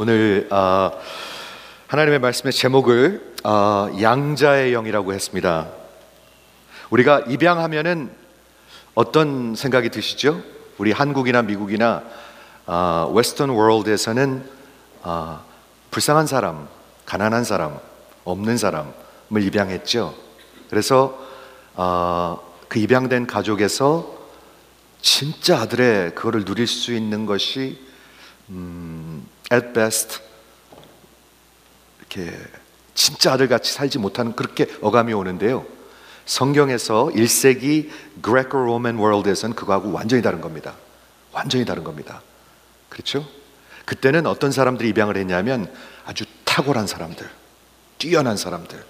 오늘 하나님의 말씀의 제목을 양자의 영이라고 했습니다. 우리가 입양하면은 어떤 생각이 드시죠? 우리 한국이나 미국이나 웨스턴 월드에서는 불쌍한 사람, 가난한 사람, 없는 사람을 입양했죠. 그래서 그 입양된 가족에서 진짜 아들의 그거를 누릴 수 있는 것이 at best 이렇게 진짜 아들같이 살지 못하는 그렇게 어감이 오는데요, 성경에서 1세기 Greco-Roman world에서는 그거하고 완전히 다른 겁니다. 완전히 다른 겁니다. 그렇죠? 그때는 어떤 사람들이 입양을 했냐면 아주 탁월한 사람들, 뛰어난 사람들,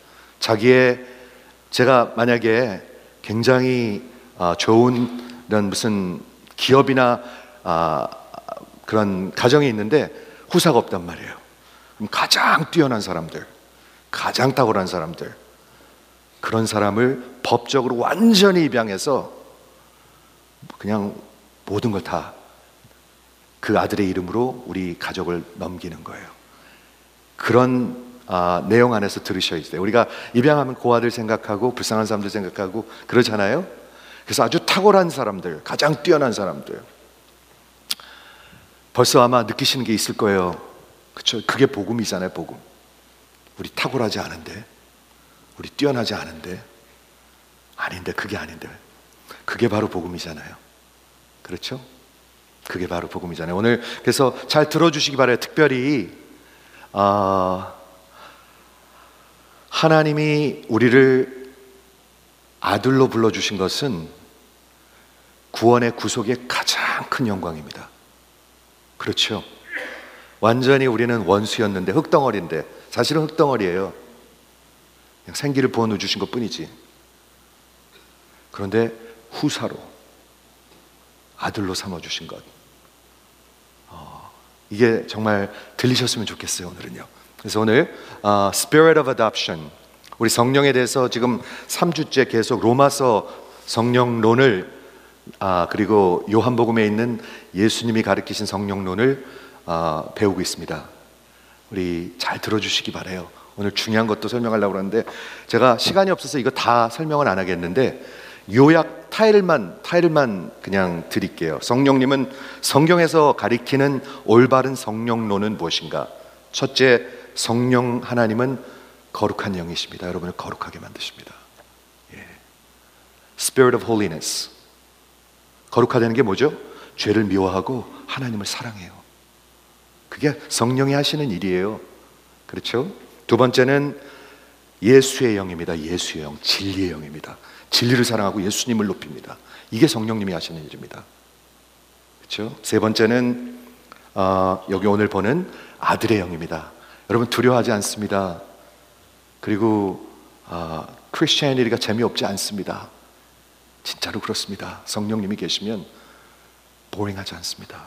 제가 만약에 굉장히 좋은 이런 무슨 기업이나 그런 가정이 있는데 후사가 없단 말이에요. 그럼 가장 뛰어난 사람들, 가장 탁월한 사람들, 그런 사람을 법적으로 완전히 입양해서 그냥 모든 걸 다 그 아들의 이름으로 우리 가족을 넘기는 거예요. 그런 내용 안에서 들으셔야 돼요. 우리가 입양하면 고아들 생각하고 불쌍한 사람들 생각하고 그러잖아요. 그래서 아주 탁월한 사람들, 가장 뛰어난 사람들, 벌써 아마 느끼시는 게 있을 거예요. 그렇죠? 그게 복음이잖아요. 복음. 우리 탁월하지 않은데, 우리 뛰어나지 않은데, 아닌데, 그게 아닌데, 그게 바로 복음이잖아요. 그렇죠? 그게 바로 복음이잖아요. 오늘 그래서 잘 들어주시기 바라요. 특별히 하나님이 우리를 아들로 불러주신 것은 구원의 구속의 가장 큰 영광입니다. 그렇죠? 완전히 우리는 원수였는데, 흙덩어리인데, 사실은 흙덩어리예요. 그냥 생기를 부어 주신 것 뿐이지. 그런데 후사로 아들로 삼아주신 것, 이게 정말 들리셨으면 좋겠어요. 오늘은요. 그래서 오늘 Spirit of Adoption, 우리 성령에 대해서 지금 3주째 계속 로마서 성령론을 그리고 요한복음에 있는 예수님이 가르치신 성령론을 배우고 있습니다. 우리 잘 들어주시기 바라요. 오늘 중요한 것도 설명하려고 그러는데 제가 시간이 없어서 이거 다 설명은 안 하겠는데 요약 타일만 그냥 드릴게요. 성령님은 성경에서 가리키는 올바른 성령론은 무엇인가? 첫째, 성령 하나님은 거룩한 영이십니다. 여러분을 거룩하게 만드십니다. Spirit of Holiness. 거룩하다는 게 뭐죠? 죄를 미워하고 하나님을 사랑해요. 그게 성령이 하시는 일이에요. 그렇죠? 두 번째는 예수의 영입니다. 예수의 영, 진리의 영입니다. 진리를 사랑하고 예수님을 높입니다. 이게 성령님이 하시는 일입니다. 그렇죠? 세 번째는 여기 오늘 보는 아들의 영입니다. 여러분 두려워하지 않습니다. 그리고 크리스천리가 재미없지 않습니다. 진짜로 그렇습니다. 성령님이 계시면 보링하지 않습니다.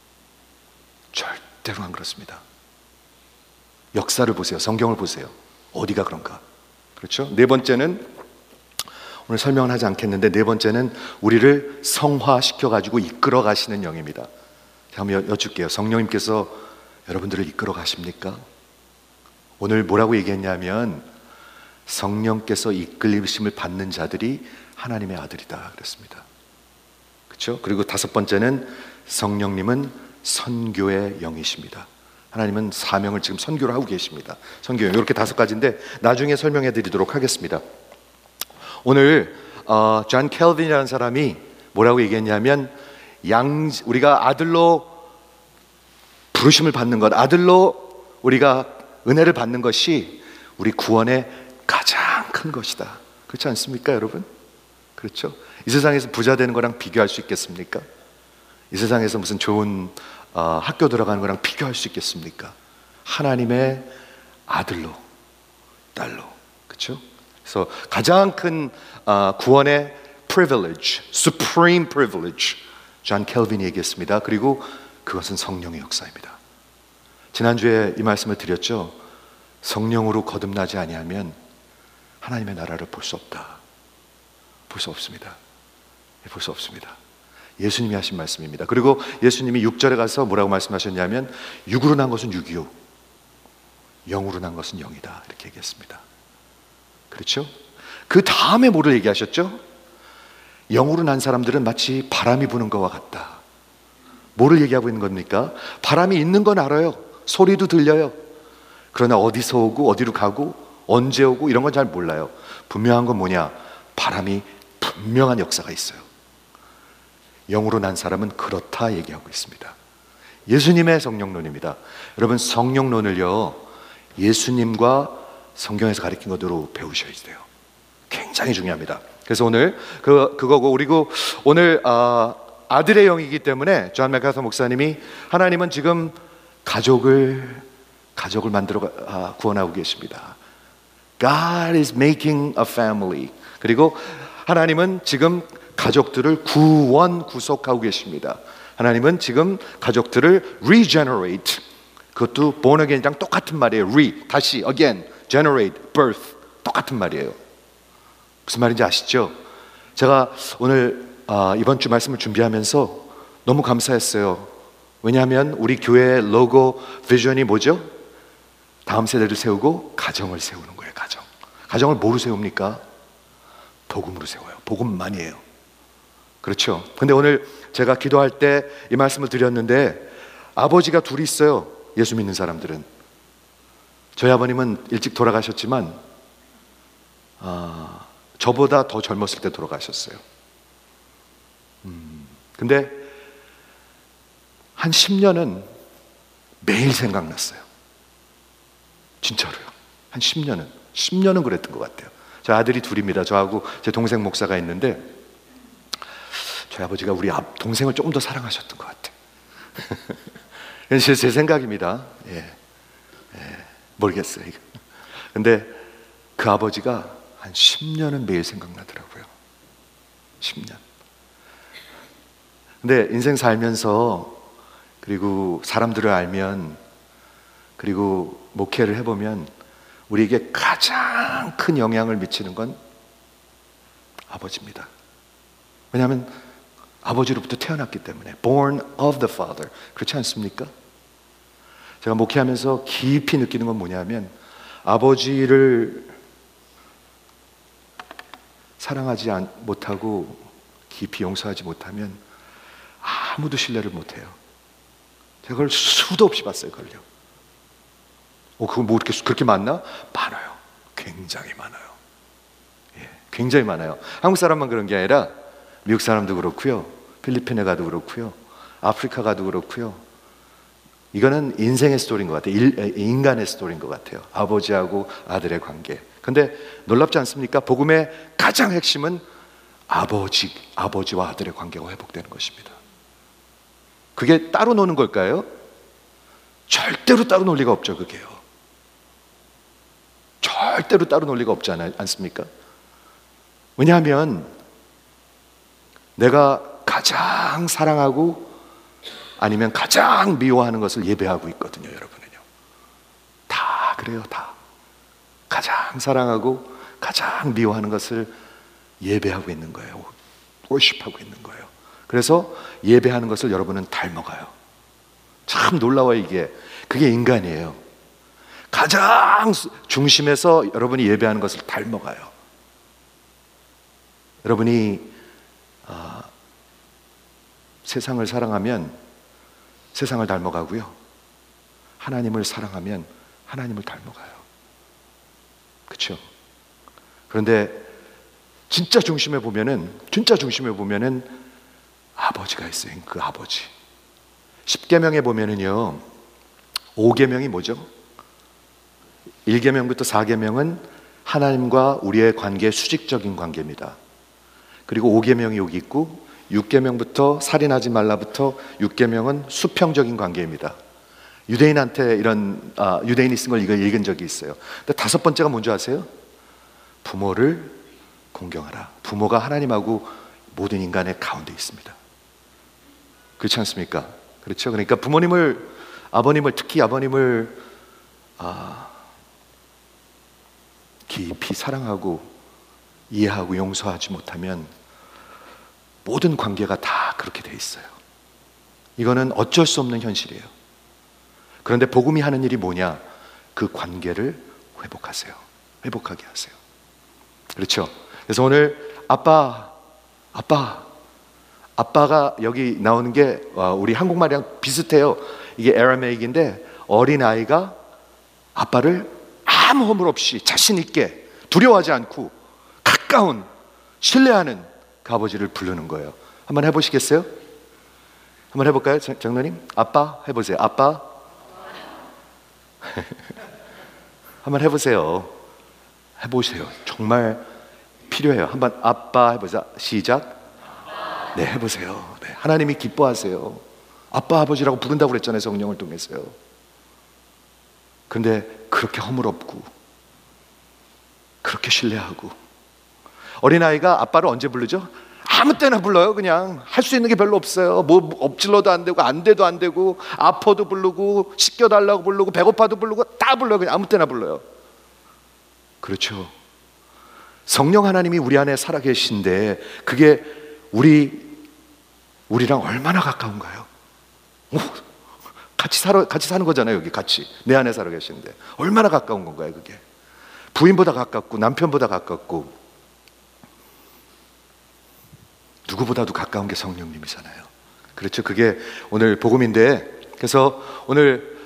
절대로 안 그렇습니다. 역사를 보세요. 성경을 보세요. 어디가 그런가? 그렇죠? 네 번째는 오늘 설명은 하지 않겠는데, 네 번째는 우리를 성화시켜 가지고 이끌어 가시는 영입니다. 제가 한번 여쭐게요. 성령님께서 여러분들을 이끌어 가십니까? 오늘 뭐라고 얘기했냐면 성령께서 이끌림을 받는 자들이 하나님의 아들이다 그랬습니다. 그렇죠? 그리고 다섯 번째는 성령님은 선교의 영이십니다. 하나님은 사명을 지금 선교를 하고 계십니다. 선교영, 이렇게 다섯 가지인데 나중에 설명해 드리도록 하겠습니다. 오늘 존 켈빈이라는 사람이 뭐라고 얘기했냐면 우리가 아들로 부르심을 받는 것, 아들로 우리가 은혜를 받는 것이 우리 구원의 가장 큰 것이다. 그렇지 않습니까, 여러분? 그렇죠? 이 세상에서 부자 되는 거랑 비교할 수 있겠습니까? 이 세상에서 무슨 좋은 학교 들어가는 거랑 비교할 수 있겠습니까? 하나님의 아들로, 딸로, 그렇죠? 그래서 가장 큰 구원의 privilege, supreme privilege, 존 켈빈이 얘기했습니다. 그리고 그것은 성령의 역사입니다. 지난주에 이 말씀을 드렸죠. 성령으로 거듭나지 아니하면 하나님의 나라를 볼 수 없다. 볼 수 없습니다. 볼 수 없습니다. 예수님이 하신 말씀입니다. 그리고 예수님이 6절에 가서 뭐라고 말씀하셨냐면 육으로 난 것은 육이요 영으로 난 것은 영이다 이렇게 얘기했습니다. 그렇죠? 그 다음에 뭐를 얘기하셨죠? 영으로 난 사람들은 마치 바람이 부는 것과 같다. 뭐를 얘기하고 있는 겁니까? 바람이 있는 건 알아요. 소리도 들려요. 그러나 어디서 오고 어디로 가고 언제 오고 이런 건 잘 몰라요. 분명한 건 뭐냐? 바람이 분명한 역사가 있어요. 영으로 난 사람은 그렇다 얘기하고 있습니다. 예수님의 성령론입니다. 여러분 성령론을요 예수님과 성경에서 가르친 것대로 배우셔야 돼요. 굉장히 중요합니다. 그래서 오늘 그거고 그리고 오늘 아들의 영이기 때문에 존 맥카서 목사님이 하나님은 지금 가족을 만들어 구원하고 계십니다. God is making a family. 그리고 하나님은 지금 가족들을 구속하고 계십니다. 하나님은 지금 가족들을 regenerate, 그것도 born again이랑 똑같은 말이에요. 다시 again, generate, birth 똑같은 말이에요. 무슨 말인지 아시죠? 제가 오늘 이번 주 말씀을 준비하면서 너무 감사했어요. 왜냐하면 우리 교회의 로고 비전이 뭐죠? 다음 세대를 세우고 가정을 세우는 거예요. 가정을 뭐로 세웁니까? 복음으로 세워요. 복음만이에요. 그렇죠? 근데 오늘 제가 기도할 때 이 말씀을 드렸는데 아버지가 둘이 있어요. 예수 믿는 사람들은. 저희 아버님은 일찍 돌아가셨지만 저보다 더 젊었을 때 돌아가셨어요. 근데 한 10년은 매일 생각났어요. 진짜로요. 한 10년은 그랬던 것 같아요. 저 아들이 둘입니다. 저하고 제 동생 목사가 있는데 저희 아버지가 우리 동생을 조금 더 사랑하셨던 것 같아요. 제 생각입니다. 모르겠어요. 근데 그 아버지가 한 10년은 매일 생각나더라고요. 10년. 근데 인생 살면서 그리고 사람들을 알면 그리고 목회를 해보면 우리에게 가장 큰 영향을 미치는 건 아버지입니다. 왜냐하면 아버지로부터 태어났기 때문에 born of the Father. 그렇지 않습니까? 제가 목회하면서 깊이 느끼는 건 뭐냐면 아버지를 사랑하지 못하고 깊이 용서하지 못하면 아무도 신뢰를 못해요. 제가 그걸 수도 없이 봤어요. 그걸요. 그거 뭐 그렇게 많나? 많아요. 굉장히 많아요. 굉장히 많아요. 한국 사람만 그런 게 아니라 미국 사람도 그렇고요, 필리핀에 가도 그렇고요, 아프리카 가도 그렇고요. 이거는 인생의 스토리인 것 같아요. 인간의 스토리인 것 같아요. 아버지하고 아들의 관계. 근데 놀랍지 않습니까? 복음의 가장 핵심은 아버지와 아들의 관계가 회복되는 것입니다. 그게 따로 노는 걸까요? 절대로 따로 놀 리가 없죠. 그게요. 절대로 따로 놀 리가 없지 않습니까? 왜냐하면 내가 가장 사랑하고 아니면 가장 미워하는 것을 예배하고 있거든요. 여러분은요. 다 그래요. 다. 가장 사랑하고 가장 미워하는 것을 예배하고 있는 거예요. 워십하고 있는 거예요. 그래서 예배하는 것을 여러분은 닮아가요. 참 놀라워요. 이게. 그게 인간이에요. 가장 중심에서 여러분이 예배하는 것을 닮아가요. 여러분이 세상을 사랑하면 세상을 닮아가고요, 하나님을 사랑하면 하나님을 닮아가요. 그렇죠? 그런데 진짜 중심에 보면은 아버지가 있어요. 그 아버지. 10계명에 보면은요, 5계명이 뭐죠? 1계명부터 4계명은 하나님과 우리의 관계, 수직적인 관계입니다. 그리고 5계명이 여기 있고 6계명부터 살인하지 말라부터 6계명은 수평적인 관계입니다. 유대인한테 유대인이 쓴 걸 이걸 읽은 적이 있어요. 근데 5번째가 뭔지 아세요? 부모를 공경하라. 부모가 하나님하고 모든 인간의 가운데 있습니다. 그렇지 않습니까? 그렇죠? 그러니까 특히 아버님을 깊이 사랑하고 이해하고 용서하지 못하면 모든 관계가 다 그렇게 돼 있어요. 이거는 어쩔 수 없는 현실이에요. 그런데 복음이 하는 일이 뭐냐? 그 관계를 회복하세요. 회복하게 하세요. 그렇죠? 그래서 오늘 아빠가 여기 나오는 게 우리 한국말이랑 비슷해요. 이게 에라메익인데 어린아이가 아빠를 아무 허물 없이 자신 있게 두려워하지 않고 가까운 신뢰하는 그 아버지를 부르는 거예요. 한번 해보시겠어요? 한번 해볼까요? 장로님? 아빠 해보세요. 아빠 한번 해보세요. 해보세요. 정말 필요해요. 한번 아빠 해보자. 시작. 네, 해보세요. 네, 하나님이 기뻐하세요. 아빠 아버지라고 부른다고 그랬잖아요. 성령을 통해서요. 근데 그렇게 허물없고 그렇게 신뢰하고 어린아이가 아빠를 언제 부르죠? 아무 때나 불러요. 그냥 할 수 있는 게 별로 없어요. 뭐 엎질러도 안 되고 안 돼도 안 되고 아파도 부르고 씻겨달라고 부르고 배고파도 부르고 다 불러요. 그냥 아무 때나 불러요. 그렇죠. 성령 하나님이 우리 안에 살아계신데 그게 우리랑 얼마나 가까운가요? 같이 사는 거잖아요. 여기 같이 내 안에 살아계시는데 얼마나 가까운 건가요? 그게 부인보다 가깝고 남편보다 가깝고 누구보다도 가까운 게 성령님이잖아요. 그렇죠. 그게 오늘 복음인데 그래서 오늘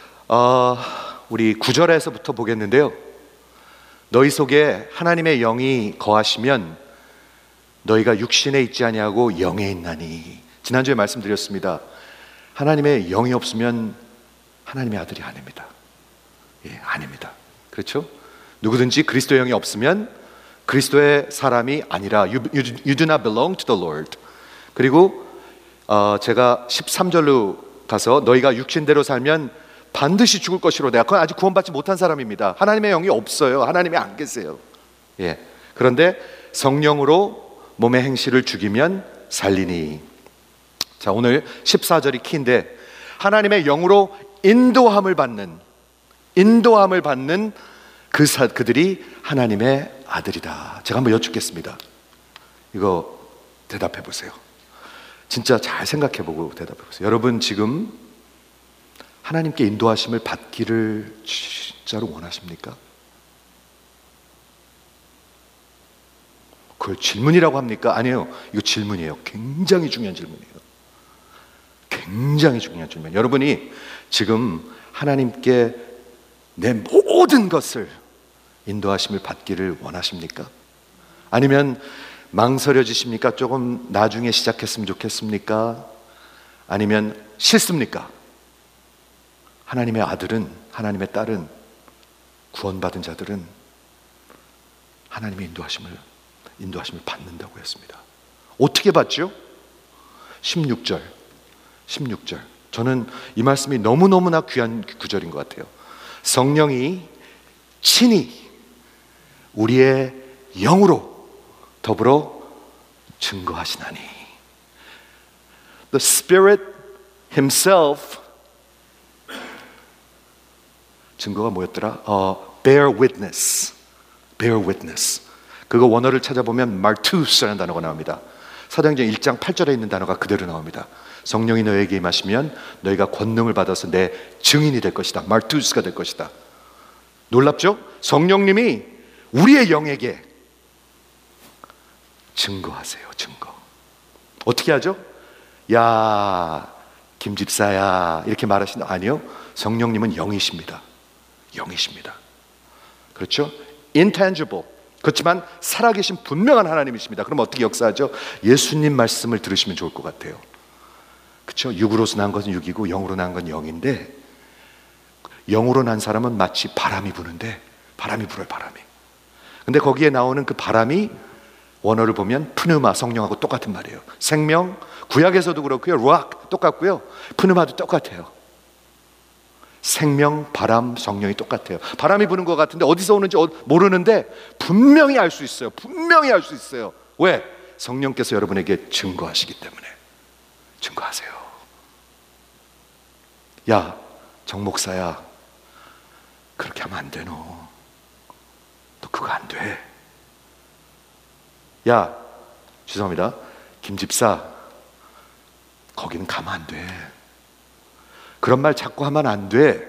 우리 9절에서부터 보겠는데요. 너희 속에 하나님의 영이 거하시면 너희가 육신에 있지 아니하고 영에 있나니. 지난주에 말씀드렸습니다. 하나님의 영이 없으면 하나님의 아들이 아닙니다. 예, 아닙니다. 그렇죠? 누구든지 그리스도의 영이 없으면 그리스도의 사람이 아니라 you do not belong to the Lord. 그리고 제가 13절로 가서 너희가 육신대로 살면 반드시 죽을 것이로다. 그건 아직 구원받지 못한 사람입니다. 하나님의 영이 없어요. 하나님이 안 계세요. 예. 그런데 성령으로 몸의 행실을 죽이면 살리니. 자, 오늘 14절이 키인데 하나님의 영으로 인도함을 받는 그들이 하나님의 아들이다. 제가 한번 여쭙겠습니다. 이거 대답해 보세요. 진짜 잘 생각해 보고 대답해 보세요. 여러분 지금 하나님께 인도하심을 받기를 진짜로 원하십니까? 그걸 질문이라고 합니까? 아니에요. 이거 질문이에요. 굉장히 중요한 질문이에요. 굉장히 중요한 질문. 여러분이 지금 하나님께 내 모든 것을 인도하심을 받기를 원하십니까? 아니면 망설여지십니까? 조금 나중에 시작했으면 좋겠습니까? 아니면 싫습니까? 하나님의 아들은, 하나님의 딸은, 구원받은 자들은 하나님의 인도하심을 받는다고 했습니다. 어떻게 받죠? 16절. 저는 이 말씀이 너무너무나 귀한 구절인 것 같아요. 성령이 친히 우리의 영으로 더불어 증거하시나니. The Spirit Himself 증거가 뭐였더라? Bear witness. 그거 원어를 찾아보면 martus라는 단어가 나옵니다. 사도행전 1장 8절에 있는 단어가 그대로 나옵니다. 성령이 너에게 임하시면 너희가 권능을 받아서 내 증인이 될 것이다. martus가 될 것이다. 놀랍죠? 성령님이 우리의 영에게 증거하세요. 증거. 어떻게 하죠? 야, 김 집사야 이렇게 말하시나? 아니요. 성령님은 영이십니다. 그렇죠? intangible. 그렇지만 살아계신 분명한 하나님이십니다. 그럼 어떻게 역사하죠? 예수님 말씀을 들으시면 좋을 것 같아요. 그렇죠? 육으로서 난 것은 육이고 영으로 난 건 영인데 영으로 난 사람은 마치 바람이 부는데 바람이 불어요. 근데 거기에 나오는 그 바람이 원어를 보면 프누마, 성령하고 똑같은 말이에요. 생명, 구약에서도 그렇고요. 루악 똑같고요. 프누마도 똑같아요. 생명, 바람, 성령이 똑같아요. 바람이 부는 것 같은데 어디서 오는지 모르는데 분명히 알 수 있어요. 왜? 성령께서 여러분에게 증거하시기 때문에. 증거하세요. 야, 정 목사야, 그렇게 하면 안 돼. 너 그거 안 돼. 야, 죄송합니다. 김집사, 거기는 가면 안 돼. 그런 말 자꾸 하면 안 돼.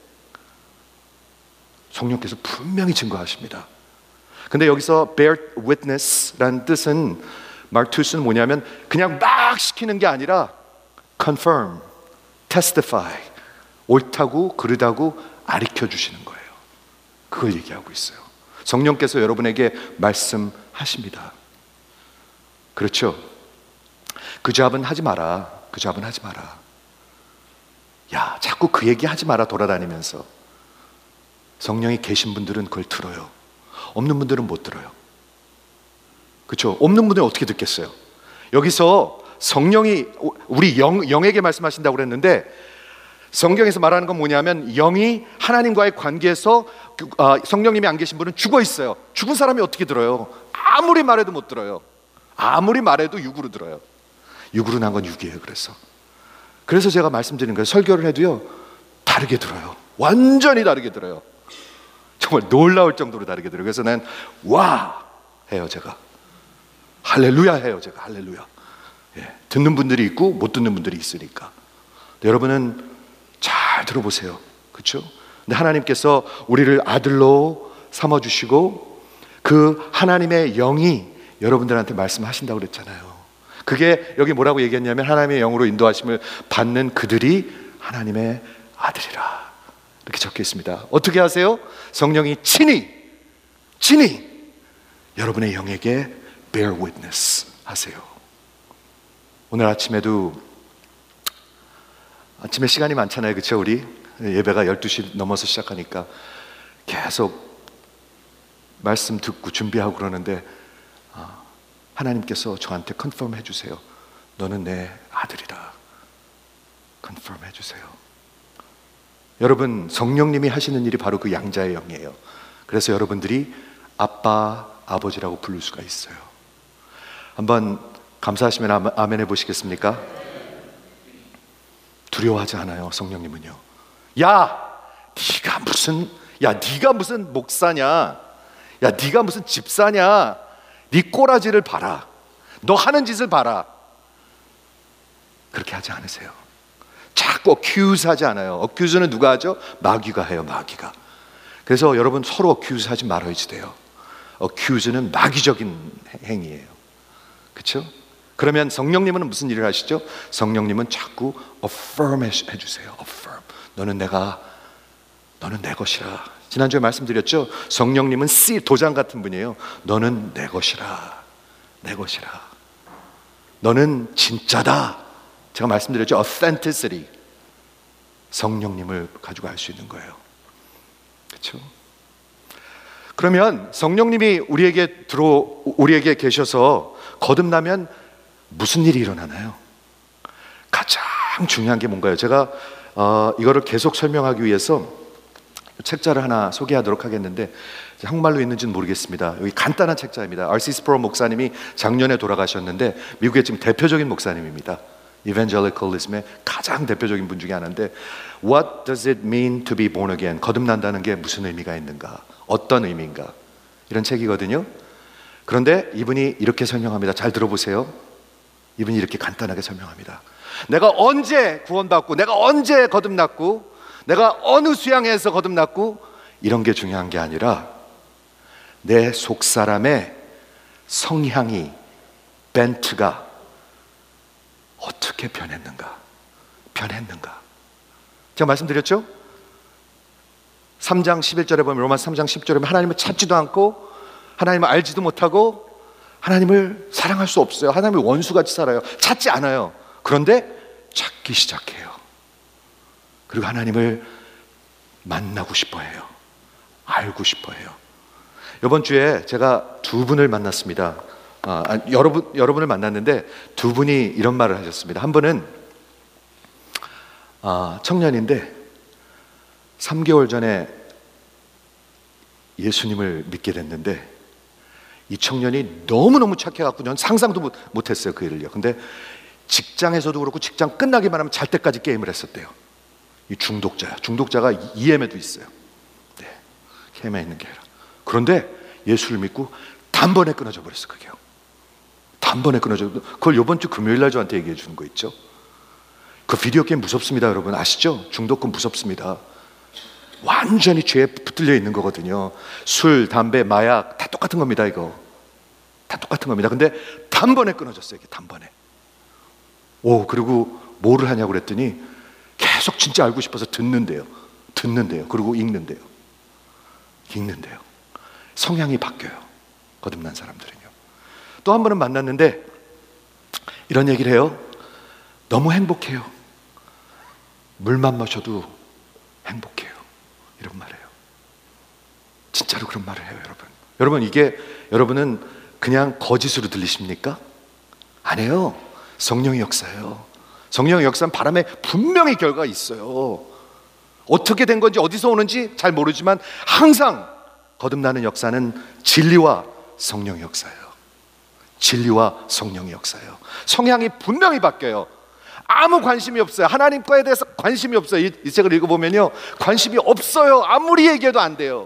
성령께서 분명히 증거하십니다. 근데 여기서 bear witness라는 뜻은, 말투스는 뭐냐면 그냥 막 시키는 게 아니라 confirm, testify, 옳다고 그르다고 가르쳐 주시는 거예요. 그걸 얘기하고 있어요. 성령께서 여러분에게 말씀하십니다. 그렇죠? 그 잡은 하지 마라. 그 잡은 하지 마라. 야, 자꾸 그 얘기 하지 마라 돌아다니면서. 성령이 계신 분들은 그걸 들어요. 없는 분들은 못 들어요. 그렇죠? 없는 분들은 어떻게 듣겠어요? 여기서 성령이 우리 영에게 말씀하신다고 그랬는데, 성경에서 말하는 건 뭐냐면 영이 하나님과의 관계에서 성령님이 안 계신 분은 죽어 있어요. 죽은 사람이 어떻게 들어요? 아무리 말해도 못 들어요. 아무리 말해도 육으로 들어요. 육으로 난 건 육이에요. 그래서 제가 말씀드리는 거예요. 설교를 해도요, 다르게 들어요. 완전히 다르게 들어요. 정말 놀라울 정도로 다르게 들어요. 그래서 난 와 해요. 제가 할렐루야 해요. 제가 할렐루야. 예, 듣는 분들이 있고 못 듣는 분들이 있으니까. 여러분은 잘 들어보세요. 그렇죠? 근데 하나님께서 우리를 아들로 삼아주시고 그 하나님의 영이 여러분들한테 말씀하신다고 그랬잖아요. 그게 여기 뭐라고 얘기했냐면, 하나님의 영으로 인도하심을 받는 그들이 하나님의 아들이라, 이렇게 적혀 있습니다. 어떻게 하세요? 성령이 친히 여러분의 영에게 bear witness 하세요. 오늘 아침에도, 아침에 시간이 많잖아요. 그렇죠? 우리 예배가 12시 넘어서 시작하니까 계속 말씀 듣고 준비하고 그러는데, 하나님께서 저한테 컨펌 해주세요. 너는 내 아들이다. 컨펌 해주세요. 여러분, 성령님이 하시는 일이 바로 그 양자의 영이에요. 그래서 여러분들이 아빠, 아버지라고 부를 수가 있어요. 한번 감사하시면 아멘 해보시겠습니까? 두려워하지 않아요. 성령님은요. 네가 무슨 목사냐? 야, 네가 무슨 집사냐? 네 꼬라지를 봐라. 너 하는 짓을 봐라. 그렇게 하지 않으세요. 자꾸 accuse 하지 않아요. accuse는 누가 하죠? 마귀가 해요. 마귀가. 그래서 여러분, 서로 accuse 하지 말아야지 돼요. accuse는 마귀적인 행위예요. 그렇죠? 그러면 성령님은 무슨 일을 하시죠? 성령님은 자꾸 affirm 해주세요. affirm. 너는 내 것이라. 지난주에 말씀드렸죠? 성령님은 도장 같은 분이에요. 너는 내 것이라. 내 것이라. 너는 진짜다. 제가 말씀드렸죠? authenticity. 성령님을 가지고 알 수 있는 거예요. 그렇죠? 그러면 성령님이 우리에게 계셔서 거듭나면 무슨 일이 일어나나요? 가장 중요한 게 뭔가요? 제가 이거를 계속 설명하기 위해서 책자를 하나 소개하도록 하겠는데, 한국말로 있는지는 모르겠습니다. 여기 간단한 책자입니다. R.C. 스프로 목사님이 작년에 돌아가셨는데, 미국의 지금 대표적인 목사님입니다. 이벤젤리컬리즘의 가장 대표적인 분 중에 하나인데, What does it mean to be born again? 거듭난다는 게 무슨 의미가 있는가? 어떤 의미인가? 이런 책이거든요. 그런데 이분이 이렇게 설명합니다. 잘 들어보세요. 이분이 이렇게 간단하게 설명합니다. 내가 언제 구원받고, 내가 언제 거듭났고, 내가 어느 수양에서 거듭났고, 이런 게 중요한 게 아니라 내 속사람의 성향이, 벤트가 어떻게 변했는가. 제가 말씀드렸죠? 3장 11절에 보면, 로마서 3장 10절에 보면 하나님을 찾지도 않고 하나님을 알지도 못하고 하나님을 사랑할 수 없어요. 하나님을 원수같이 살아요. 찾지 않아요. 그런데 찾기 시작해요. 그리고 하나님을 만나고 싶어 해요. 알고 싶어 해요. 이번 주에 제가 두 분을 만났습니다. 여러분을 만났는데 두 분이 이런 말을 하셨습니다. 한 분은 청년인데 3개월 전에 예수님을 믿게 됐는데, 이 청년이 너무너무 착해갖고 전 상상도 못했어요. 그 일을요. 근데 직장에서도 그렇고 직장 끝나기만 하면 잘 때까지 게임을 했었대요. 이 중독자가 EM에도 있어요. 네, EM에 있는 게 아니라. 그런데 예수를 믿고 단번에 끊어져 버렸어. 그게요. 단번에 끊어져. 그걸 이번 주 금요일 날 저한테 얘기해 주는 거 있죠. 그 비디오 게임 무섭습니다, 여러분. 아시죠? 중독금 무섭습니다. 완전히 죄에 붙들려 있는 거거든요. 술, 담배, 마약 다 똑같은 겁니다. 이거 다 똑같은 겁니다. 근데 단번에 끊어졌어요. 이게 단번에. 그리고 뭐를 하냐고 그랬더니 계속 진짜 알고 싶어서 듣는데요. 그리고 읽는데요. 성향이 바뀌어요. 거듭난 사람들은요. 또 한 번은 만났는데 이런 얘기를 해요. 너무 행복해요. 물만 마셔도 행복해요. 이런 말을 해요. 진짜로 그런 말을 해요, 여러분. 여러분, 이게 여러분은 그냥 거짓으로 들리십니까? 아니에요. 성령의 역사예요. 성령의 역사는 바람에 분명히 결과가 있어요. 어떻게 된 건지 어디서 오는지 잘 모르지만 항상 거듭나는 역사는 진리와 성령의 역사예요. 진리와 성령의 역사예요. 성향이 분명히 바뀌어요. 아무 관심이 없어요. 하나님과에 대해서 관심이 없어요. 이 책을 읽어보면요, 관심이 없어요. 아무리 얘기해도 안 돼요.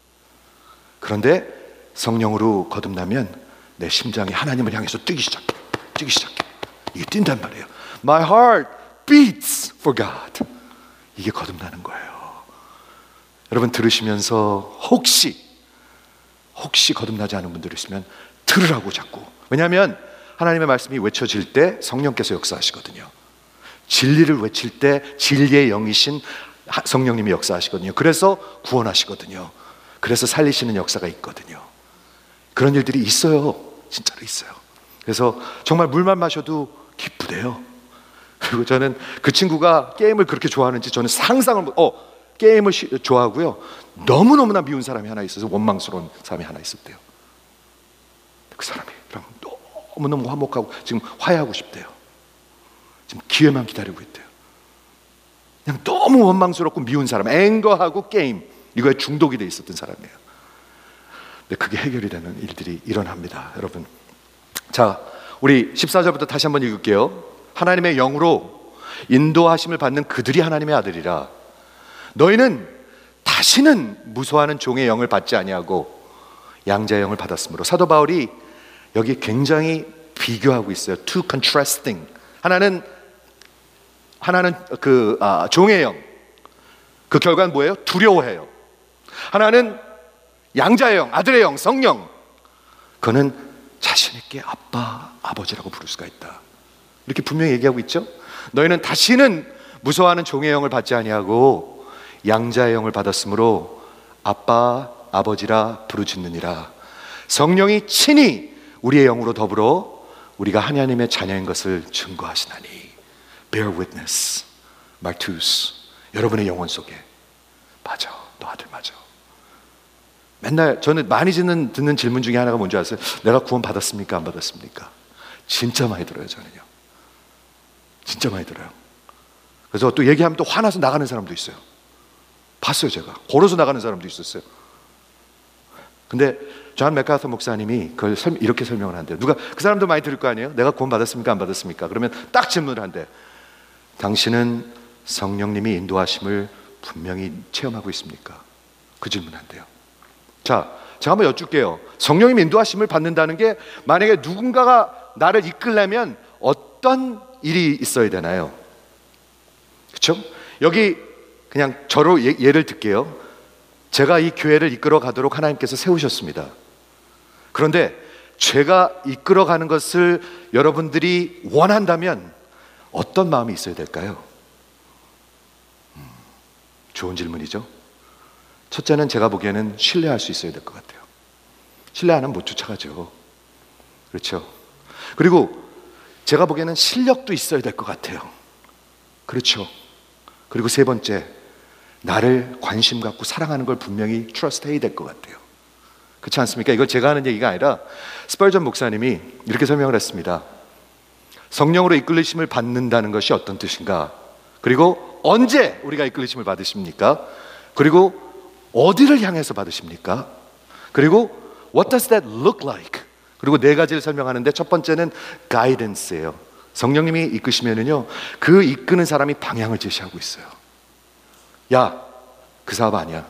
그런데 성령으로 거듭나면 내 심장이 하나님을 향해서 뛰기 시작해. 이게 뛴단 말이에요. My heart beats for God. 이게 거듭나는 거예요. 여러분, 들으시면서 혹시 거듭나지 않은 분들 있으면 들으라고 자꾸. 왜냐하면 하나님의 말씀이 외쳐질 때 성령께서 역사하시거든요. 진리를 외칠 때 진리의 영이신 성령님이 역사하시거든요. 그래서 구원하시거든요. 그래서 살리시는 역사가 있거든요. 그런 일들이 있어요. 진짜로 있어요. 그래서 정말 물만 마셔도 기쁘대요. 그리고 저는 그 친구가 게임을 그렇게 좋아하는지 저는 상상을 게임을 좋아하고요. 너무너무나 미운 사람이 하나 있어서 원망스러운 사람이 하나 있었대요. 그 사람이랑 너무너무 화목하고 지금 화해하고 싶대요. 지금 기회만 기다리고 있대요. 그냥 너무 원망스럽고 미운 사람, 앵거하고 게임, 이거에 중독이 돼 있었던 사람이에요. 근데 그게 해결이 되는 일들이 일어납니다, 여러분. 자, 우리 14절부터 다시 한번 읽을게요. 하나님의 영으로 인도하심을 받는 그들이 하나님의 아들이라. 너희는 다시는 무소하는 종의 영을 받지 아니하고 양자의 영을 받았으므로. 사도 바울이 여기 굉장히 비교하고 있어요. Two contrasting. 하나는 종의 영. 그 결과는 뭐예요? 두려워해요. 하나는 양자의 영, 아들의 영, 성령. 그는 자신 있게 아빠, 아버지라고 부를 수가 있다. 이렇게 분명히 얘기하고 있죠. 너희는 다시는 무서워하는 종의 영을 받지 아니하고 양자의 영을 받았으므로 아빠, 아버지라 부르짖느니라. 성령이 친히 우리의 영으로 더불어 우리가 하나님의 자녀인 것을 증거하시나니. Bear witness, Martus. 여러분의 영혼 속에. 맞아, 너 아들 맞아. 맨날 저는 많이 듣는 질문 중에 하나가 뭔지 아세요? 내가 구원 받았습니까? 안 받았습니까? 진짜 많이 들어요, 저는요. 진짜 많이 들어요. 그래서 또 얘기하면 또 화나서 나가는 사람도 있어요. 봤어요, 제가. 걸어서 나가는 사람도 있었어요. 근데 존 맥카서 목사님이 그걸 이렇게 설명을 한대요. 그 사람도 많이 들을 거 아니에요? 내가 구원 받았습니까? 안 받았습니까? 그러면 딱 질문을 한대. 당신은 성령님이 인도하심을 분명히 체험하고 있습니까? 그 질문한대요. 자, 제가 한번 여쭐게요. 성령님이 인도하심을 받는다는 게 만약에 누군가가 나를 이끌려면 어떤 일이 있어야 되나요? 그렇죠? 여기 그냥 저로 예를 들게요. 제가 이 교회를 이끌어 가도록 하나님께서 세우셨습니다. 그런데 제가 이끌어가는 것을 여러분들이 원한다면 어떤 마음이 있어야 될까요? 좋은 질문이죠. 첫째는 제가 보기에는 신뢰할 수 있어야 될 것 같아요. 신뢰 안 하면 못 쫓아가죠. 그렇죠? 그리고 제가 보기에는 실력도 있어야 될 것 같아요. 그렇죠? 그리고 세 번째, 나를 관심 갖고 사랑하는 걸 분명히 트러스트 해야 될 것 같아요. 그렇지 않습니까? 이걸 제가 하는 얘기가 아니라 스펄전 목사님이 이렇게 설명을 했습니다. 성령으로 이끌리심을 받는다는 것이 어떤 뜻인가? 그리고 언제 우리가 이끌리심을 받으십니까? 그리고 어디를 향해서 받으십니까? 그리고 What does that look like? 그리고 네 가지를 설명하는데 첫 번째는 guidance예요. 성령님이 이끄시면은요, 그 이끄는 사람이 방향을 제시하고 있어요. 야, 그 사업 아니야.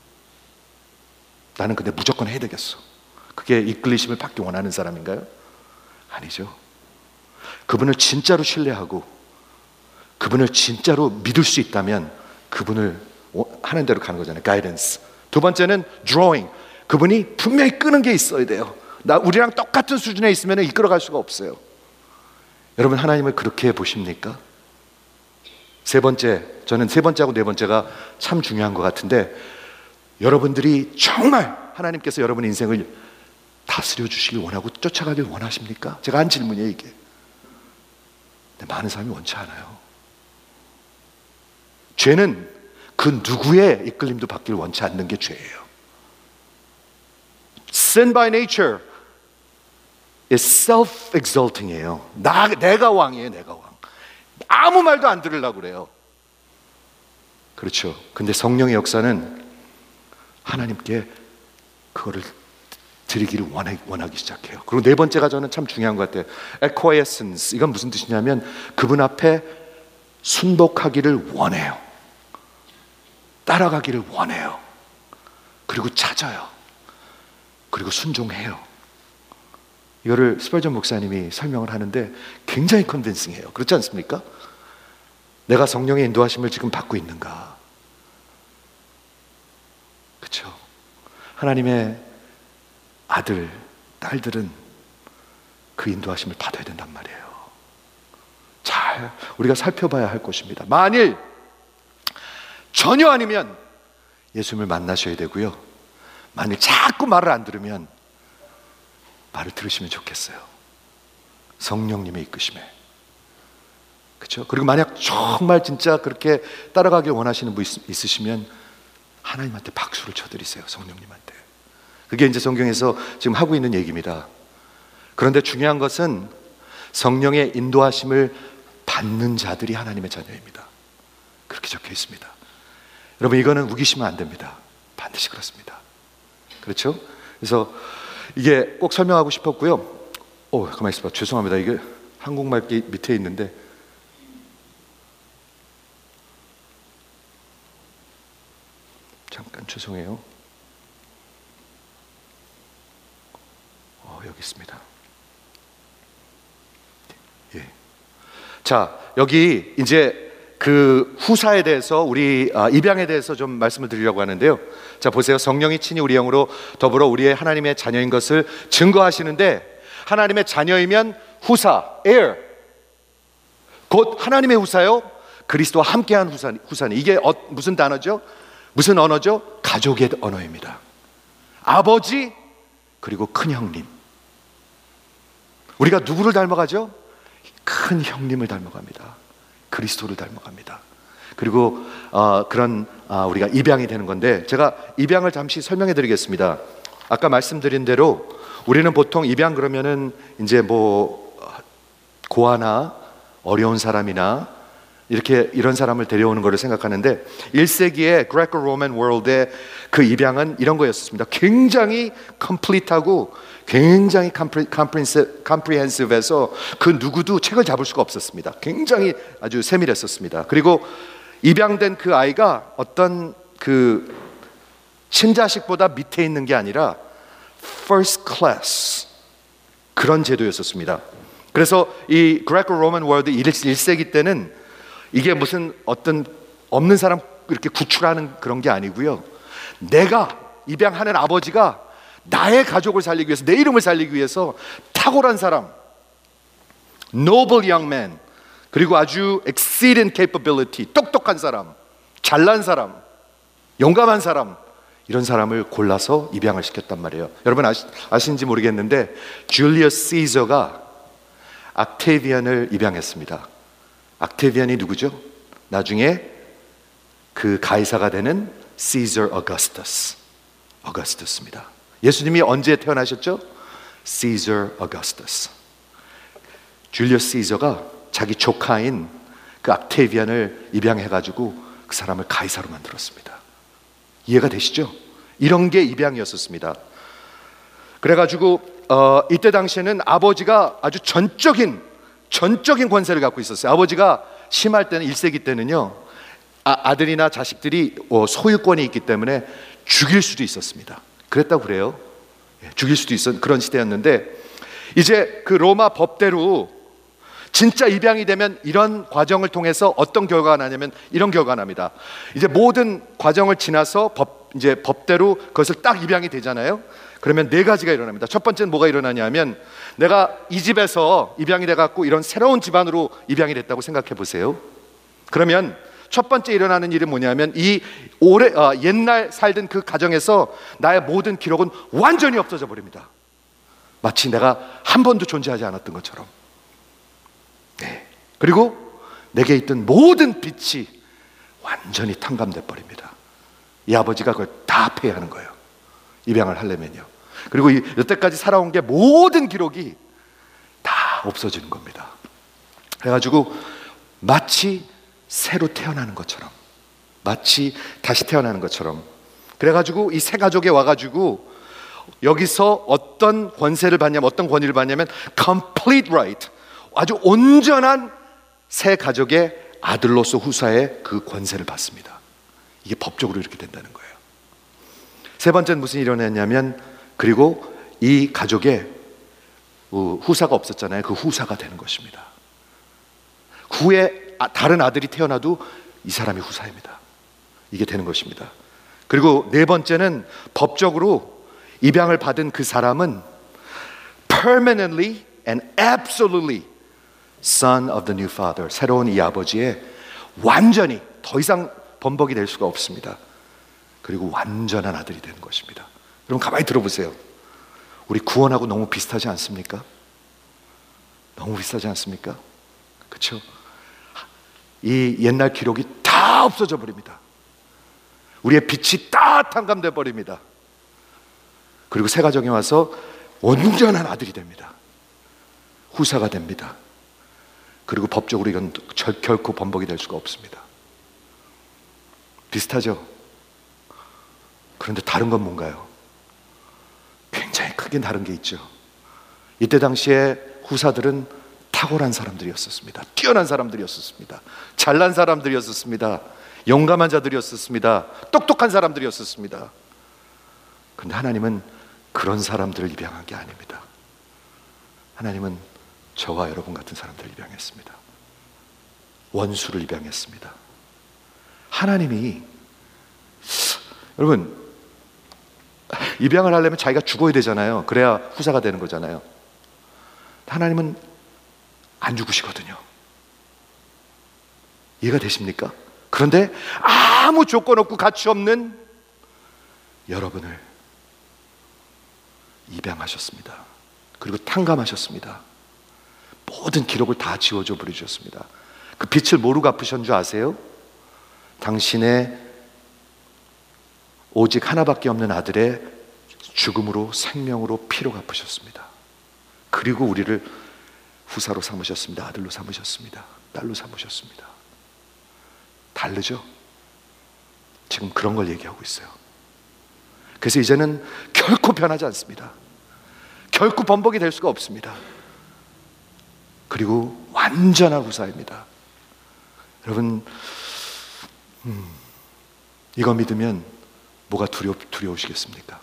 나는 근데 무조건 해야 되겠어. 그게 이끌리심을 받기 원하는 사람인가요? 아니죠. 그분을 진짜로 신뢰하고 그분을 진짜로 믿을 수 있다면 그분을 하는 대로 가는 거잖아요. 가이던스. 두 번째는 drawing. 그분이 분명히 끄는 게 있어야 돼요. 우리랑 똑같은 수준에 있으면 이끌어갈 수가 없어요. 여러분, 하나님을 그렇게 보십니까? 세 번째, 저는 세 번째하고 네 번째가 참 중요한 것 같은데, 여러분들이 정말 하나님께서 여러분의 인생을 다스려 주시길 원하고 쫓아가길 원하십니까? 제가 한 질문이에요, 이게. 근데 많은 사람이 원치 않아요. 죄는 그 누구의 이끌림도 받길 원치 않는 게 죄예요. Sin by nature is self-exalting이에요. 내가 왕이에요, 내가 왕. 아무 말도 안 들으려고 그래요. 그렇죠. 근데 성령의 역사는 하나님께 그거를 드리기를 원하기 시작해요. 그리고 네 번째가 저는 참 중요한 것 같아요. acquiescence. 이건 무슨 뜻이냐면 그분 앞에 순복하기를 원해요. 따라가기를 원해요. 그리고 찾아요. 그리고 순종해요. 이거를 스펄전 목사님이 설명을 하는데 굉장히 컨빈싱해요. 그렇지 않습니까? 내가 성령의 인도하심을 지금 받고 있는가? 그렇죠. 하나님의 아들, 딸들은 그 인도하심을 받아야 된단 말이에요. 잘 우리가 살펴봐야 할 것입니다. 만일 전혀 아니면 예수님을 만나셔야 되고요. 만일 자꾸 말을 안 들으면 말을 들으시면 좋겠어요. 성령님의 이끄심에. 그렇죠? 그리고 만약 정말 진짜 그렇게 따라가길 원하시는 분 있으시면 하나님한테 박수를 쳐드리세요. 성령님한테. 그게 이제 성경에서 지금 하고 있는 얘기입니다. 그런데 중요한 것은 성령의 인도하심을 받는 자들이 하나님의 자녀입니다. 그렇게 적혀 있습니다. 여러분, 이거는 우기시면 안 됩니다. 반드시 그렇습니다. 그렇죠? 그래서 이게 꼭 설명하고 싶었고요. 가만히 있어봐. 죄송합니다. 이게 한국말 밑에 있는데 잠깐 죄송해요. 여기 있습니다. 예. 자, 여기 이제 그 후사에 대해서 우리 입양에 대해서 좀 말씀을 드리려고 하는데요. 자, 보세요. 성령이 친히 우리 영으로 더불어 우리의 하나님의 자녀인 것을 증거하시는데, 하나님의 자녀이면 후사, heir, 곧 하나님의 후사요, 그리스도와 함께한 후사니. 이게 무슨 단어죠? 무슨 언어죠? 가족의 언어입니다. 아버지 그리고 큰 형님. 우리가 누구를 닮아가죠? 큰 형님을 닮아갑니다. 그리스도를 닮아갑니다. 그리고 우리가 입양이 되는 건데, 제가 입양을 잠시 설명해 드리겠습니다. 아까 말씀드린 대로 우리는 보통 입양 그러면은 이제 고아나 어려운 사람이나 이런 사람을 데려오는 거를 생각하는데, 1세기의 Greco-Roman world의 그 입양은 이런 거였습니다. 굉장히 컴플리트하고 굉장히 comprehensive해서 그 누구도 책을 잡을 수가 없었습니다. 굉장히 아주 세밀했었습니다. 그리고 입양된 그 아이가 어떤 그 친자식보다 밑에 있는 게 아니라 first class, 그런 제도였었습니다. 그래서 이 Greco-Roman world 1세기 때는 이게 무슨 어떤 없는 사람 이렇게 구출하는 그런 게 아니고요. 내가 입양하는 아버지가 나의 가족을 살리기 위해서, 내 이름을 살리기 위해서 탁월한 사람, noble young man, 그리고 아주 exceeding capability, 똑똑한 사람, 잘난 사람, 용감한 사람, 이런 사람을 골라서 입양을 시켰단 말이에요. 여러분 아시는지 모르겠는데 줄리어스 시저가 옥테비안을 입양했습니다. 옥테비안이 누구죠? 나중에 그 가이사가 되는 시저 어거스터스입니다. 예수님이 언제 태어나셨죠? 시저 어거스터스. 줄리어스 시저가 자기 조카인 그 옥테비안을 입양해가지고 그 사람을 가이사로 만들었습니다. 이해가 되시죠? 이런 게 입양이었었습니다. 그래가지고 이때 당시에는 아버지가 아주 전적인 권세를 갖고 있었어요. 아버지가 심할 때는 1세기 때는요, 아들이나 자식들이 소유권이 있기 때문에 죽일 수도 있었습니다. 그랬다고 그래요. 죽일 수도 있었던 그런 시대였는데, 이제 그 로마 법대로 진짜 입양이 되면 이런 과정을 통해서 어떤 결과가 나냐면 이런 결과가 납니다. 이제 모든 과정을 지나서 이제 법대로 그것을 딱 입양이 되잖아요. 그러면 네 가지가 일어납니다. 첫 번째는 뭐가 일어나냐면, 내가 이 집에서 입양이 돼갖고 이런 새로운 집안으로 입양이 됐다고 생각해 보세요. 그러면 첫 번째 일어나는 일이 뭐냐면, 옛날 살던 그 가정에서 나의 모든 기록은 완전히 없어져 버립니다. 마치 내가 한 번도 존재하지 않았던 것처럼. 네. 그리고 내게 있던 모든 빛이 완전히 탕감돼 버립니다. 이 아버지가 그걸 다 폐하는 거예요. 입양을 하려면요. 그리고 여태까지 살아온 게 모든 기록이 다 없어지는 겁니다. 그래가지고 마치 새로 태어나는 것처럼, 마치 다시 태어나는 것처럼, 그래가지고 이 새 가족에 와가지고 여기서 어떤 권세를 받냐면, 어떤 권위를 받냐면 complete right, 아주 온전한 새 가족의 아들로서 후사의 그 권세를 받습니다. 이게 법적으로 이렇게 된다는 거예요. 세 번째는 무슨 일이 일어났냐면, 그리고 이 가족에 후사가 없었잖아요. 그 후사가 되는 것입니다. 후에 다른 아들이 태어나도 이 사람이 후사입니다. 이게 되는 것입니다. 그리고 네 번째는 법적으로 입양을 받은 그 사람은 permanently and absolutely son of the new father, 새로운 이 아버지의 완전히 더 이상 번복이 될 수가 없습니다. 그리고 완전한 아들이 되는 것입니다. 여러분 가만히 들어보세요. 우리 구원하고 너무 비슷하지 않습니까? 너무 비슷하지 않습니까? 그렇죠? 이 옛날 기록이 다 없어져 버립니다. 우리의 빛이 다 탕감돼 버립니다. 그리고 새 가정에 와서 온전한 아들이 됩니다. 후사가 됩니다. 그리고 법적으로 이건 결코 번복이 될 수가 없습니다. 비슷하죠? 그런데 다른 건 뭔가요? 굉장히 크게 다른 게 있죠. 이때 당시에 후사들은 탁월한 사람들이었습니다. 뛰어난 사람들이었습니다. 잘난 사람들이었습니다. 용감한 자들이었습니다. 똑똑한 사람들이었습니다. 그런데 하나님은 그런 사람들을 입양한 게 아닙니다. 하나님은 저와 여러분 같은 사람들을 입양했습니다. 원수를 입양했습니다. 하나님이, 여러분, 입양을 하려면 자기가 죽어야 되잖아요. 그래야 후사가 되는 거잖아요. 하나님은 안 죽으시거든요. 이해가 되십니까? 그런데 아무 조건 없고 가치 없는 여러분을 입양하셨습니다. 그리고 탕감하셨습니다. 모든 기록을 다 지워줘 버리셨습니다. 그 빛을 뭐로 갚으신 줄 아세요? 당신의 오직 하나밖에 없는 아들의 죽음으로, 생명으로, 피로 갚으셨습니다. 그리고 우리를 후사로 삼으셨습니다. 아들로 삼으셨습니다. 딸로 삼으셨습니다. 다르죠? 지금 그런 걸 얘기하고 있어요. 그래서 이제는 결코 변하지 않습니다. 결코 번복이 될 수가 없습니다. 그리고 완전한 후사입니다. 여러분, 이거 믿으면 뭐가 두려우시겠습니까?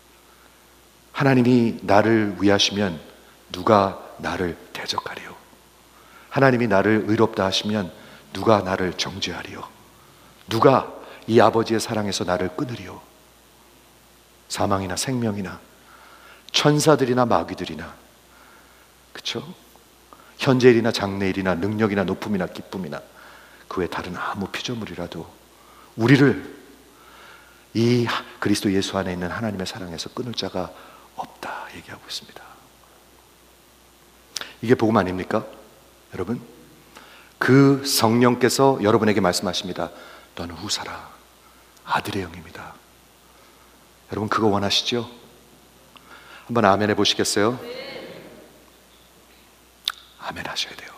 하나님이 나를 위하시면 누가 나를 대적하리요? 하나님이 나를 의롭다 하시면 누가 나를 정죄하리요? 누가 이 아버지의 사랑에서 나를 끊으리요? 사망이나 생명이나 천사들이나 마귀들이나, 그렇죠? 현재일이나 장래일이나 능력이나 높음이나 기쁨이나 그 외 다른 아무 피조물이라도 우리를 이 그리스도 예수 안에 있는 하나님의 사랑에서 끊을 자가 없다 얘기하고 있습니다. 이게 복음 아닙니까? 여러분, 그 성령께서 여러분에게 말씀하십니다. 너는 후사라, 아들의 영입니다. 여러분 그거 원하시죠? 한번 아멘 해보시겠어요? 아멘 하셔야 돼요.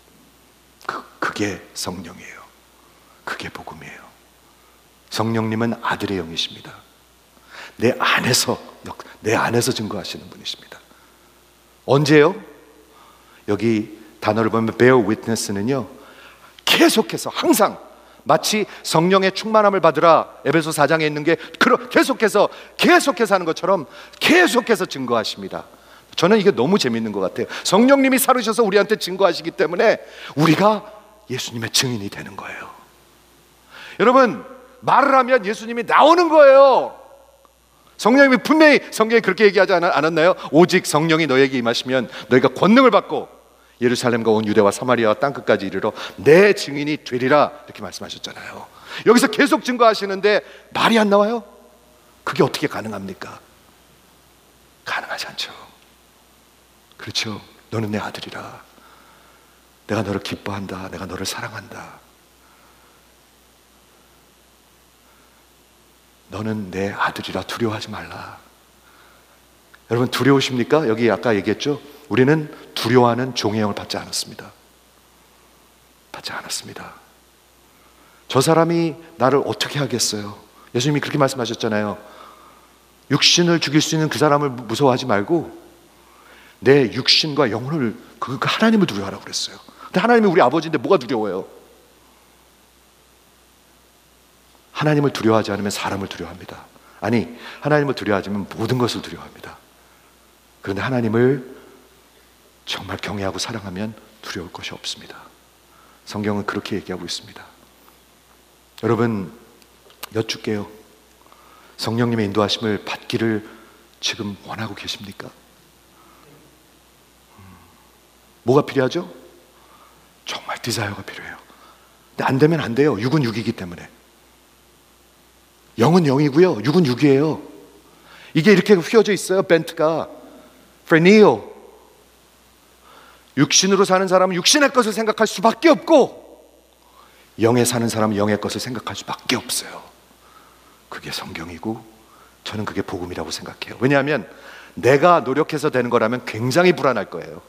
그게 성령이에요. 그게 복음이에요. 성령님은 아들의 영이십니다. 내 안에서 증거하시는 분이십니다. 언제요? 여기 단어를 보면 bear witness는요, 계속해서 항상 마치 성령의 충만함을 받으라 에베소 4장에 있는 게 계속해서 하는 것처럼 계속해서 증거하십니다. 저는 이게 너무 재밌는 것 같아요. 성령님이 살으셔서 우리한테 증거하시기 때문에 우리가 예수님의 증인이 되는 거예요. 여러분, 말을 하면 예수님이 나오는 거예요. 성령님이 분명히 성경에 그렇게 얘기하지 않았나요? 오직 성령이 너에게 임하시면 너희가 권능을 받고 예루살렘과 온 유대와 사마리아와 땅끝까지 이르러 내 증인이 되리라, 이렇게 말씀하셨잖아요. 여기서 계속 증거하시는데 말이 안 나와요? 그게 어떻게 가능합니까? 가능하지 않죠. 그렇죠. 너는 내 아들이라. 내가 너를 기뻐한다. 내가 너를 사랑한다. 너는 내 아들이라 두려워하지 말라. 여러분, 두려우십니까? 여기 아까 얘기했죠? 우리는 두려워하는 종의 영을 받지 않았습니다. 받지 않았습니다. 저 사람이 나를 어떻게 하겠어요? 예수님이 그렇게 말씀하셨잖아요. 육신을 죽일 수 있는 그 사람을 무서워하지 말고 내 육신과 영혼을, 그 하나님을 두려워하라고 그랬어요. 근데 하나님이 우리 아버지인데 뭐가 두려워요? 하나님을 두려워하지 않으면 사람을 두려워합니다. 아니, 하나님을 두려워하지 않으면 모든 것을 두려워합니다. 그런데 하나님을 정말 경외하고 사랑하면 두려울 것이 없습니다. 성경은 그렇게 얘기하고 있습니다. 여러분, 여쭙게요. 성령님의 인도하심을 받기를 지금 원하고 계십니까? 뭐가 필요하죠? 정말 디자이어가 필요해요. 근데 안 되면 안 돼요. 육은 육이기 때문에. 영은 영이고요, 육은 육이에요. 이게 이렇게 휘어져 있어요. 벤트가 프레니오, 육신으로 사는 사람은 육신의 것을 생각할 수밖에 없고 영에 사는 사람은 영의 것을 생각할 수밖에 없어요. 그게 성경이고 저는 그게 복음이라고 생각해요. 왜냐하면 내가 노력해서 되는 거라면 굉장히 불안할 거예요.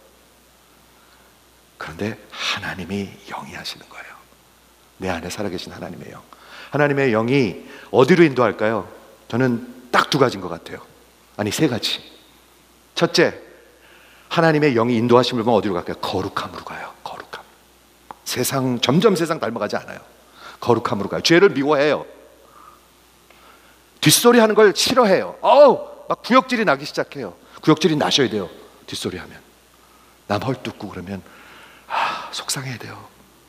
그런데 하나님이 영이 하시는 거예요. 내 안에 살아계신 하나님의 영. 하나님의 영이 어디로 인도할까요? 저는 딱 두 가지인 것 같아요. 아니, 세 가지. 첫째, 하나님의 영이 인도하심을 보면 어디로 갈까요? 거룩함으로 가요. 거룩함. 점점 세상 닮아가지 않아요. 거룩함으로 가요. 죄를 미워해요. 뒷소리 하는 걸 싫어해요. 막 구역질이 나기 시작해요. 구역질이 나셔야 돼요. 뒷소리 하면. 남 헐뜯고 그러면 속상해야 돼요.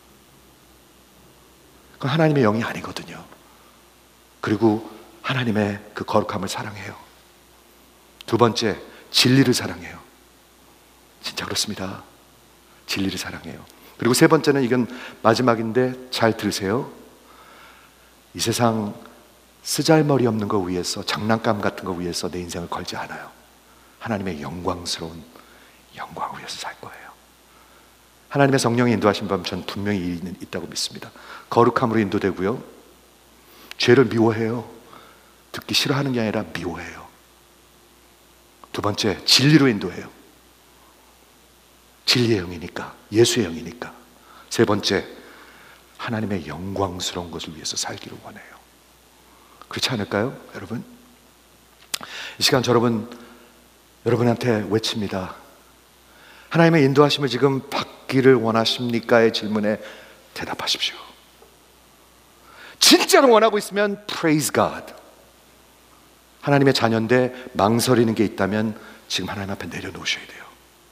그건 하나님의 영이 아니거든요. 그리고 하나님의 그 거룩함을 사랑해요. 두 번째, 진리를 사랑해요. 진짜 그렇습니다. 진리를 사랑해요. 그리고 세 번째는, 이건 마지막인데 잘 들으세요. 이 세상 쓰잘머리 없는 거 위해서, 장난감 같은 거 위해서 내 인생을 걸지 않아요. 하나님의 영광스러운 영광 위해서 살 거예요. 하나님의 성령의 인도하신 법, 전 분명히 있다고 믿습니다. 거룩함으로 인도되고요, 죄를 미워해요. 듣기 싫어하는 게 아니라 미워해요. 두 번째, 진리로 인도해요. 진리의 영이니까, 예수의 영이니까. 세 번째, 하나님의 영광스러운 것을 위해서 살기를 원해요. 그렇지 않을까요, 여러분? 이 시간 여러분한테 외칩니다. 하나님의 인도하심을 지금 받기를 원하십니까의 질문에 대답하십시오. 진짜로 원하고 있으면 praise God. 하나님의 자녀인데 망설이는 게 있다면 지금 하나님 앞에 내려놓으셔야 돼요.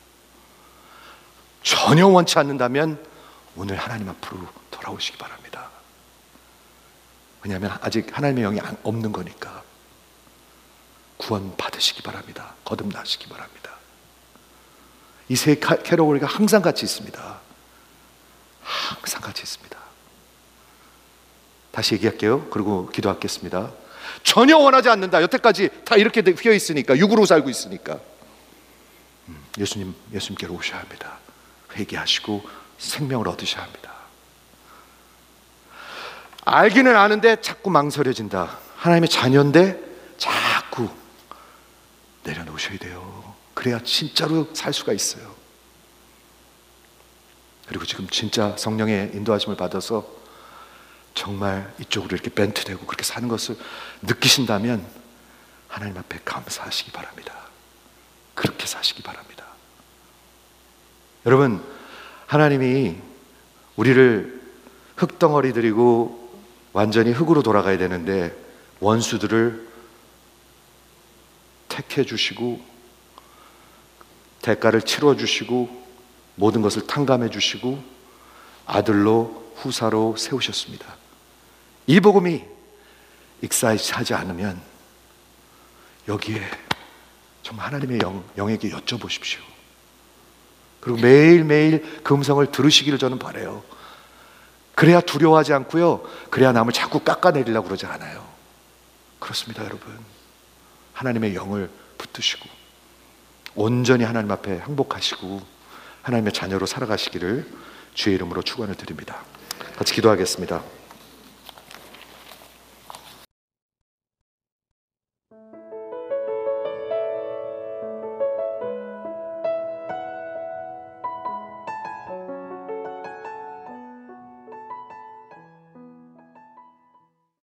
전혀 원치 않는다면 오늘 하나님 앞으로 돌아오시기 바랍니다. 왜냐하면 아직 하나님의 영이 없는 거니까. 구원 받으시기 바랍니다. 거듭나시기 바랍니다. 이 세 캐러고리가 항상 같이 있습니다. 항상 같이 있습니다. 다시 얘기할게요. 그리고 기도하겠습니다. 전혀 원하지 않는다. 여태까지 다 이렇게 휘어 있으니까, 육으로 살고 있으니까 예수님께로 오셔야 합니다. 회개하시고 생명을 얻으셔야 합니다. 알기는 아는데 자꾸 망설여진다. 하나님의 자녀인데 자꾸 내려놓으셔야 돼요. 그래야 진짜로 살 수가 있어요. 그리고 지금 진짜 성령의 인도하심을 받아서 정말 이쪽으로 이렇게 벤트되고 그렇게 사는 것을 느끼신다면 하나님 앞에 감사하시기 바랍니다. 그렇게 사시기 바랍니다. 여러분, 하나님이 우리를 흙덩어리들이고 완전히 흙으로 돌아가야 되는데 원수들을 택해 주시고 대가를 치러 주시고 모든 것을 탕감해 주시고 아들로 후사로 세우셨습니다. 이 복음이 익사이트하지 않으면 여기에 정말 하나님의 영에게 여쭤보십시오. 그리고 매일매일 그 음성을 들으시기를 저는 바라요. 그래야 두려워하지 않고요, 그래야 남을 자꾸 깎아내리려고 그러지 않아요. 그렇습니다, 여러분. 하나님의 영을 붙드시고 온전히 하나님 앞에 항복하시고 하나님의 자녀로 살아가시기를 주의 이름으로 축원을 드립니다. 같이 기도하겠습니다.